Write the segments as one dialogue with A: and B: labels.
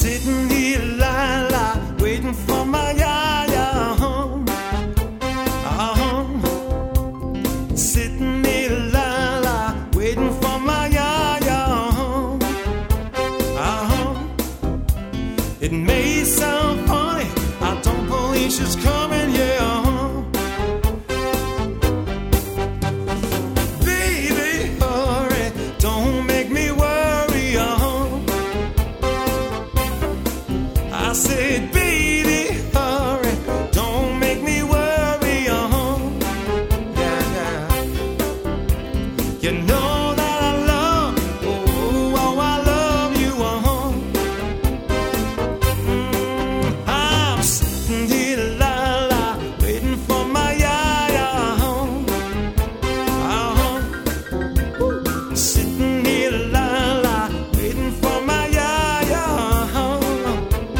A: sitting here, la la, waiting for my ya-ya home. Sitting here, la la, waiting for my ya-ya home. It may sound funny, I don't believe she's coming, yeah. Baby, hurry, don't make me worry, I said, baby, hurry, don't make me worry, yeah, yeah. You know that I love, oh, I love you, I'm sitting here, la la, waiting for my ya-ya home. Sitting here, la la, waiting for my ya-ya home.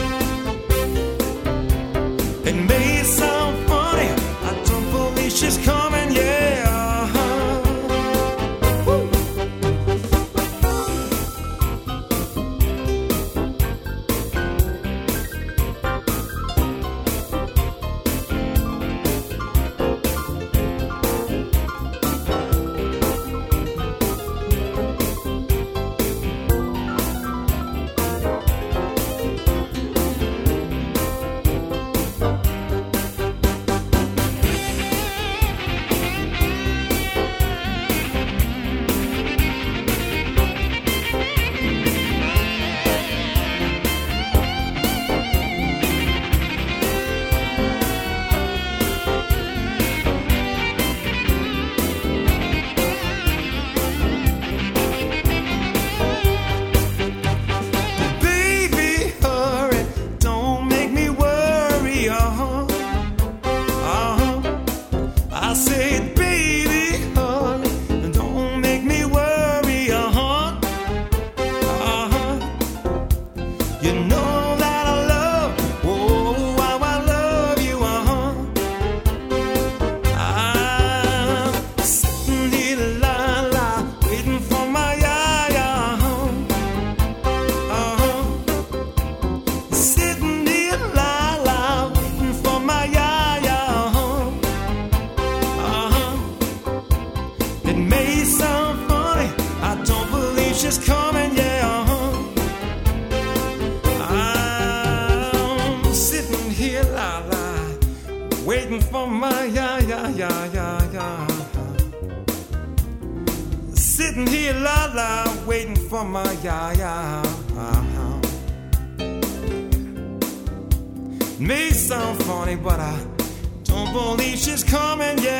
A: It may sound funny, I don't believe she's coming, yeah. Baby, hurry, don't make me worry, I said, baby, hurry, don't make me worry, You know that I love, oh, how I love you, I'm sitting here, la la, waiting for my ya-ya home. Sitting here, la la, waiting for my ya-ya home. It may sound funny, I don't believe she's coming, yeah. I'm sitting here, la la, waiting for my ya-ya. Sitting here, la la, waiting for my ya-ya. May sound funny, but I don't believe she's coming, yeah.